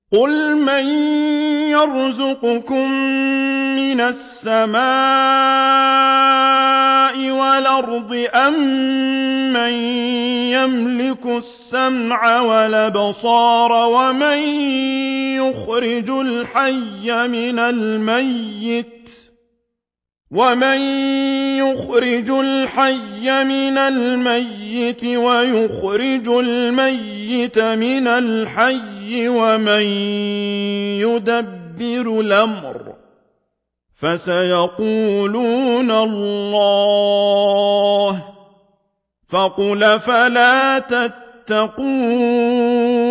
قُلْ مَن يَرْزُقُكُم مِّنَ السَّمَاءِ وَالْأَرْضِ أَمَّن يَمْلِكُ السَّمْعَ وَالْأَبْصَارَ وَمَن يُخْرِجُ الْحَيَّ مِنَ الْمَيِّتِ وَيُخْرِجُ الْمَيِّتَ مِنَ الْحَيِّ وَمَن يُدَبِّرُ الْأَمْرَ ۚ فَسَيَقُولُونَ اللَّهُ ۚ فَقُلْ أَفَلَا تَتَّقُونَ